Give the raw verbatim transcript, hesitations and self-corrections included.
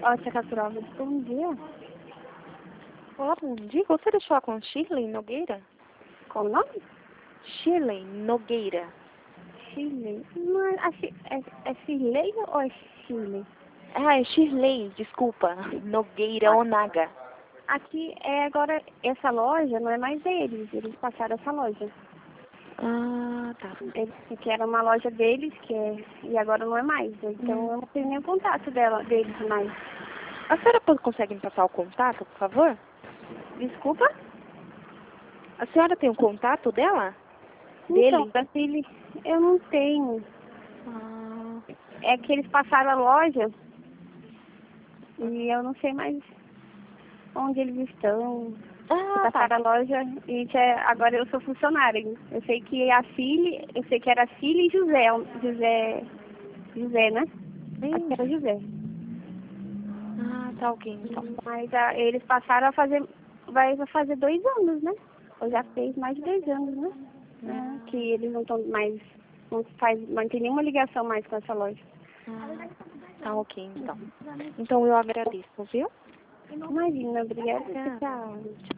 Ótica Caturova, bom dia. Olá, bom dia. Gostaria de falar com Shirley Nogueira? Qual o nome? Shirley Nogueira. Shirley. Não, é, é, é Shirley ou é Shirley? Ah, é Shirley, desculpa. Nogueira Onaga. Aqui, é agora, essa loja não é mais deles, eles passaram essa loja. Ah, tá. Eles, que era uma loja deles, que é, e agora não é mais. Então Hum. eu não tenho nenhum contato dela, deles mais. A senhora pode- consegue me passar o contato, por favor? Desculpa? A senhora tem o contato dela? Então, Dele? Brasília, eu não tenho. Ah, É que eles passaram a loja e eu não sei mais onde eles estão. ah tá. Passaram a loja e que é- agora eu sou funcionária. Eu sei que a filha, eu sei que era a filha e José, José, José, né? Acho que era José. Ah, tá ok, então. Mas a, eles passaram a fazer, vai fazer dois anos, né? Ou já fez mais de dois anos, né? Ah. É, que eles não estão mais, não faz, não tem nenhuma ligação mais com essa loja. Ah, tá ok, então. Então eu agradeço, viu? Imagina, obrigada. Tchau. Tchau.